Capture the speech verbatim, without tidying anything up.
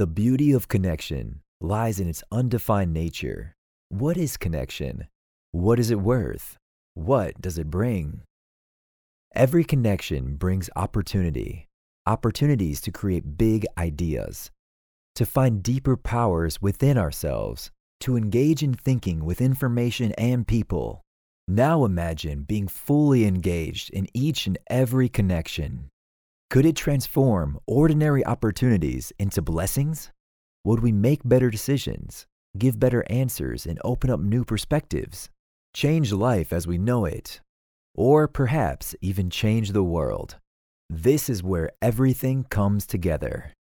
The beauty of connection lies in its undefined nature. What is connection? What is it worth? What does it bring? Every connection brings opportunity, opportunities to create big ideas, to find deeper powers within ourselves, to engage in thinking with information and people. Now imagine being fully engaged in each and every connection. Could it transform ordinary opportunities into blessings? Would we make better decisions, give better answers, and open up new perspectives? Change life as we know it, or perhaps even change the world. This is where everything comes together.